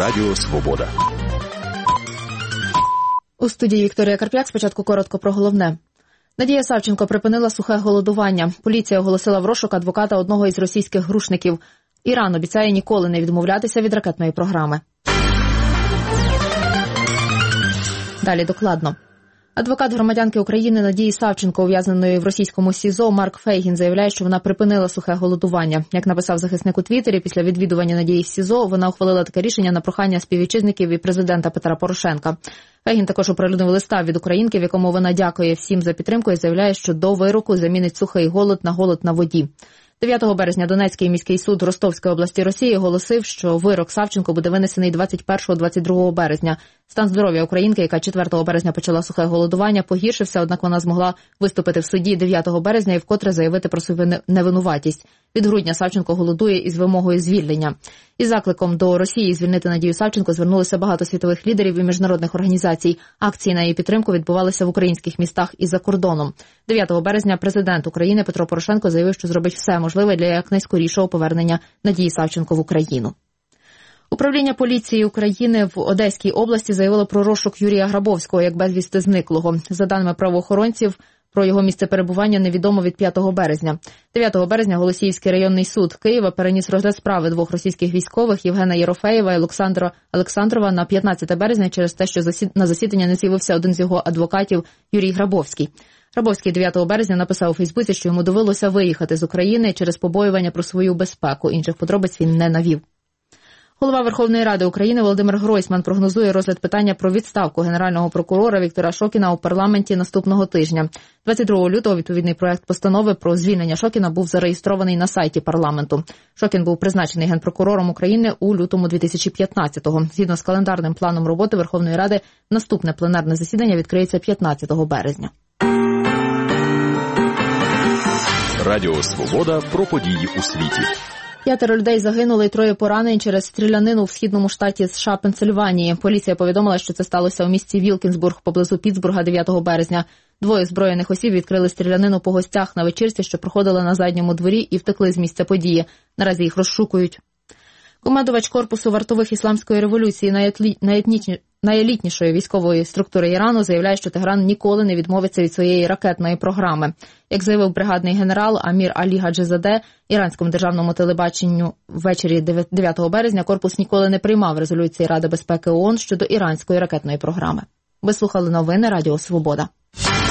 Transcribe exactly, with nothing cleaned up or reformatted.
Радіо Свобода. У студії Вікторія Карп'як. Спочатку коротко про головне. Надія Савченко припинила сухе голодування. Поліція оголосила в розшук адвоката одного із російських грушників. Іран обіцяє ніколи не відмовлятися від ракетної програми. Далі докладно. Адвокат громадянки України Надії Савченко, ув'язненої в російському СІЗО, Марк Фейгін, заявляє, що вона припинила сухе голодування. Як написав захисник у Твіттері, після відвідування Надії в СІЗО вона ухвалила таке рішення на прохання співвітчизників і президента Петра Порошенка. Фейгін також оприлюднив листа від українки, в якому вона дякує всім за підтримку і заявляє, що до вироку замінить сухий голод на голод на воді. дев'ятого березня Донецький міський суд Ростовської області Росії оголосив, що вирок Савченко буде винесений двадцять першого - двадцять другого березня. Стан здоров'я українки, яка четвертого березня почала сухе голодування, погіршився, однак вона змогла виступити в суді дев'ятого березня і вкотре заявити про свою невинуватість. Від грудня Савченко голодує із вимогою звільнення. Із закликом до Росії звільнити Надію Савченко звернулися багато світових лідерів і міжнародних організацій. Акції на її підтримку відбувалися в українських містах і за кордоном. дев'ятого березня президент України Петро Порошенко заявив, що зробить все можливе для якнайскорішого повернення Надії Савченко в Україну. Управління поліції України в Одеській області заявило про розшук Юрія Грабовського як безвісти зниклого. За даними правоохоронців, про його місце перебування невідомо від п'ятого березня. дев'ятого березня Голосіївський районний суд Києва переніс розгляд справи двох російських військових Євгена Єрофеєва і Олександра Олександрова на п'ятнадцяте березня через те, що на засідання не з'явився один з його адвокатів Юрій Грабовський. Грабовський дев'ятого березня написав у Фейсбуці, що йому довелося виїхати з України через побоювання про свою безпеку. Інших подробиць він не навів. Голова Верховної Ради України Володимир Гройсман прогнозує розгляд питання про відставку генерального прокурора Віктора Шокіна у парламенті наступного тижня. двадцять другого лютого відповідний проект постанови про звільнення Шокіна був зареєстрований на сайті парламенту. Шокін був призначений генпрокурором України у лютому дві тисячі п'ятнадцятого. Згідно з календарним планом роботи Верховної Ради, наступне пленарне засідання відкриється п'ятнадцятого березня. Радіо Свобода про події у світі. П'ятеро людей загинули і троє поранені через стрілянину в східному штаті США Пенсильванії. Поліція повідомила, що це сталося у місті Вілкінсбург поблизу Пітсбурга дев'ятого березня. Двоє зброєних осіб відкрили стрілянину по гостях на вечірці, що проходила на задньому дворі, і втекли з місця події. Наразі їх розшукують. Командувач корпусу вартових ісламської революції найелітнішої військової структури Ірану заявляє, що Тегеран ніколи не відмовиться від своєї ракетної програми. Як заявив бригадний генерал Амір Алі Гаджизаде іранському державному телебаченню ввечері дев'ятого березня, корпус ніколи не приймав резолюції Ради безпеки ООН щодо іранської ракетної програми. Ви слухали новини Радіо Свобода.